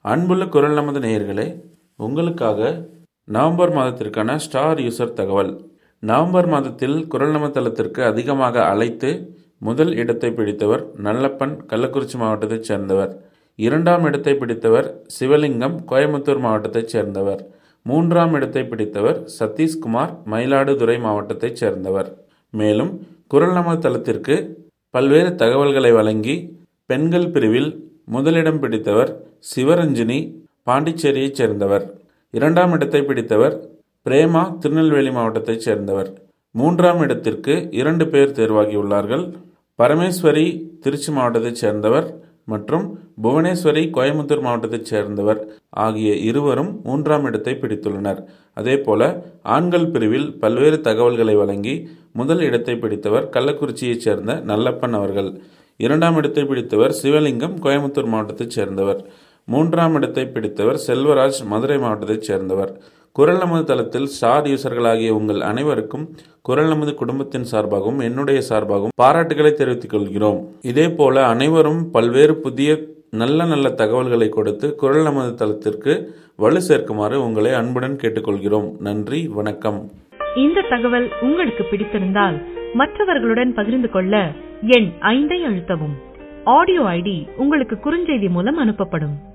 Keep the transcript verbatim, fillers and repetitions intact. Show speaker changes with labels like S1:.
S1: அன்புள்ள குரல் நமது நேயர்களே, உங்களுக்காக நவம்பர் மாதத்திற்கான ஸ்டார் யூசர் தகவல். நவம்பர் மாதத்தில் குரல் நமது தளத்திற்கு அதிகமாக அழைத்து முதல் இடத்தை பிடித்தவர் நல்லப்பன், கள்ளக்குறிச்சி மாவட்டத்தைச் சேர்ந்தவர். இரண்டாம் இடத்தை பிடித்தவர் சிவலிங்கம், கோயம்புத்தூர் மாவட்டத்தைச் சேர்ந்தவர். மூன்றாம் இடத்தை பிடித்தவர் சதீஷ்குமார், மயிலாடுதுறை மாவட்டத்தைச் சேர்ந்தவர். மேலும் குரல் நமது தளத்திற்கு பல்வேறு தகவல்களை வழங்கி பெண்கள் பிரிவில் முதலிடம் பிடித்தவர் சிவரஞ்சினி, பாண்டிச்சேரியைச் சேர்ந்தவர். இரண்டாம் இடத்தை பிடித்தவர் பிரேமா, திருநெல்வேலி மாவட்டத்தைச் சேர்ந்தவர். மூன்றாம் இடத்திற்கு இரண்டு பேர் தேர்வாகியுள்ளார்கள். பரமேஸ்வரி, திருச்சி மாவட்டத்தைச் சேர்ந்தவர் மற்றும் புவனேஸ்வரி, கோயம்புத்தூர் மாவட்டத்தைச் சேர்ந்தவர் ஆகிய இருவரும் மூன்றாம் இடத்தை பிடித்துள்ளனர். அதேபோல ஆண்கள் பிரிவில் பல்வேறு தகவல்களை வழங்கி முதல் இடத்தை பிடித்தவர் கள்ளக்குறிச்சியைச் சேர்ந்த நல்லப்பன் அவர்கள். இரண்டாம் இடத்தை பிடித்தவர் சிவலிங்கம், கோயம்புத்தூர் மாவட்டத்தைச் சேர்ந்தவர். மூன்றாம் இடத்தை பிடித்தவர் செல்வராஜ், மதுரை மாவட்டத்தைச் சேர்ந்தவர். குரல் நமது தளத்தில் ஸ்டார் யூசர்களாகிய உங்கள் அனைவருக்கும் குரல் நமது குடும்பத்தின் சார்பாகவும் என்னுடைய சார்பாகவும் பாராட்டுகளை தெரிவித்துக் கொள்கிறோம். இதே போல அனைவரும் பல்வேறு புதிய நல்ல நல்ல தகவல்களை கொடுத்து குரல் நமது தளத்திற்கு வலு சேர்க்குமாறு உங்களை அன்புடன் கேட்டுக்கொள்கிறோம். நன்றி, வணக்கம்.
S2: இந்த தகவல் உங்களுக்கு பிடித்திருந்தால் மற்றவர்களுடன் பகிர்ந்து கொள்ள எண் ஐந்தை அழுத்தவும். ஆடியோ ஐடி உங்களுக்கு குறுஞ்செய்தி மூலம் அனுப்பப்படும்.